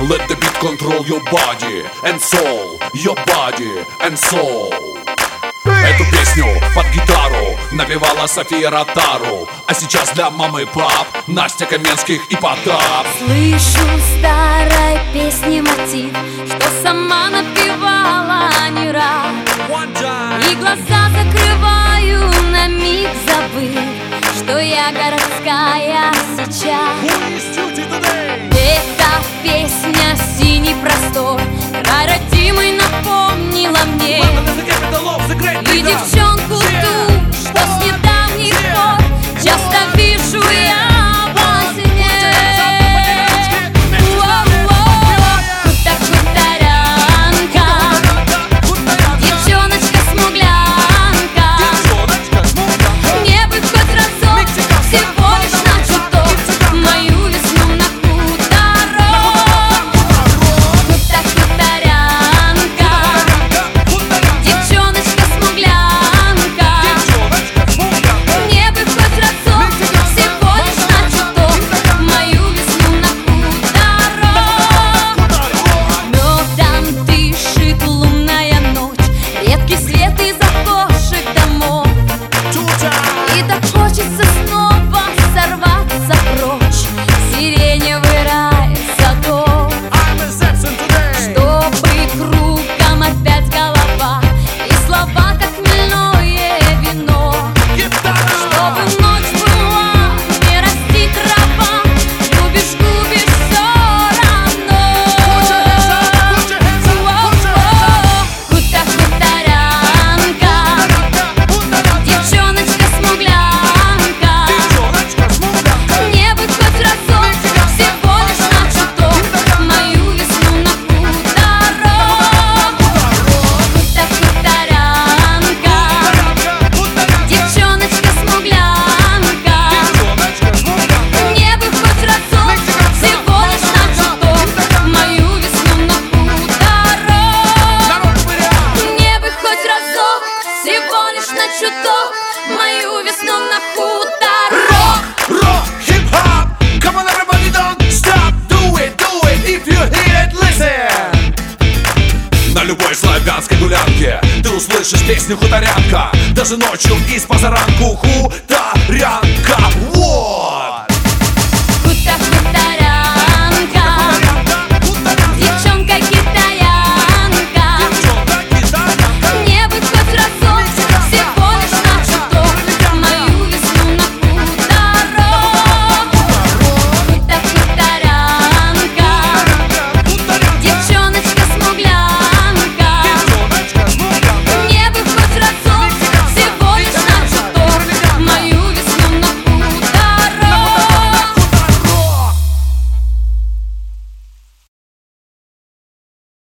Let the beat control your body and soul, your body and soul. Эту песню под гитару напевала София Ротару, а сейчас для мамы и пап Настя Каменских и Потап. Слышу старой песни мотив, что сама напевала не раз. И глаза закрываю, на миг забыв, что я городская сейчас. Эта песня «Синий простор», край родимый напомнила мне. И девчонку ту, что с недавних пор часто вижу я во сне. Хуторянка, девчоночка-смуглянка, мне бы хоть разок, всего лишь на чуток, мою весну на хуторок. Хуторянка, девчоночка-смуглянка, мне бы хоть разок, всего лишь на чуток, мою весну на хуторок. Медом дышит лунная ночь, редкий свет из окошек домов. И так хочется снова сорваться прочь, сиреневый рай садов, чтобы кругом опять голова и слова, как хмельное вино. Чтобы ночь была, не расти трава, любишь, губишь все равно. Хуторянка, девчоночка-смуглянка, мне бы хоть разок, всего лишь на чуток, мою весну на хуторок. Хуторянка, девчоночка-смуглянка, мне бы хоть разок, всего лишь на чуток, мою весну на хуторок. Мне бы хоть разок, всего лишь на чуток, мою весну на хуторок. Rock, hip-hop, come on everybody, don't stop. Do it, if you hear it, listen. На любой славянской гулянке ты услышишь песню «Хуторянка», даже ночью и с позаранку. Хуторянка, во!